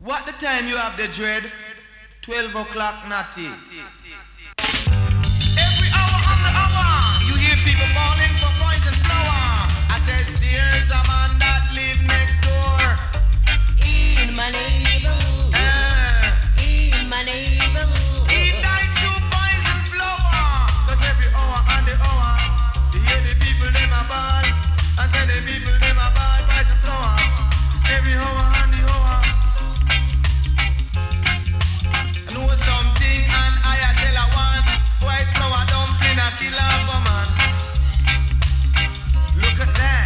What the time you have the dread? 12 o'clock, natty. Every hour on the hour, you hear people bawling for poison flower. I says there's a man that live next door. In my neighborhood. In my neighborhood. He died through poison flower. Cause every hour on the hour, you hear the people them a ball. I say the people them a ball poison flower. Every hour on the hour. I know something and I tell a one. White flower dumpling a kill off a man. Look at that.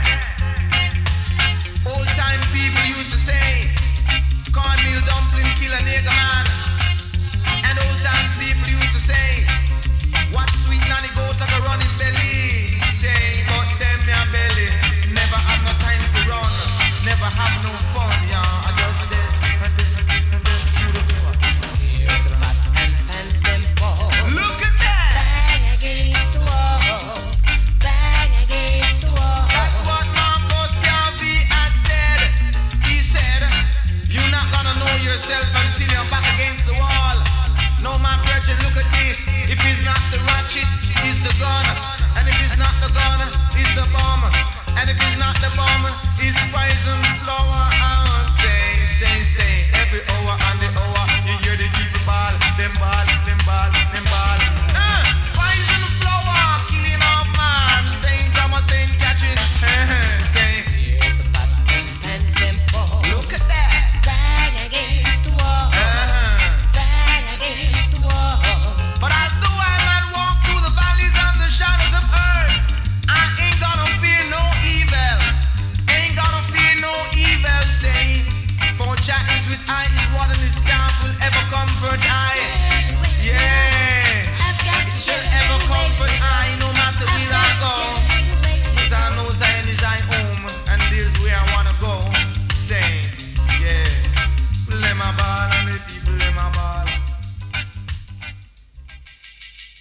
Old time people used to say cornmeal dumpling kill a nigga man. And old time people used to say what sweet nanny goat like a running belly. Say but them your belly never have no time to run. Never have no fun, yeah. I just dead and then through the floor. Hear the pot and pans them fall. Look at that. Bang against the wall. Bang against the wall. That's what Marcus Garvey had said. He said, you're not gonna know yourself until you're back against the wall. No, my brethren, look at this. If it's not the ratchet, it's the gun. And if it's not the gun, it's the bomb. And if it's not the bomb, it's poison flower. And say, every hour and the hour, you hear the people ball, them ball, them ball, them ball. Poison flower, killing off man. Saint Thomas, Saint Catherine, say. Hear the pot and pans them fall. Look at that. Bang against the wall. Bang against the wall. But although I might walk through the valleys and the shadows of earth, I ain't gonna fear no evil. Ain't gonna fear no evil, say. For Jah is with I, his rod and his staff will ever comfort I.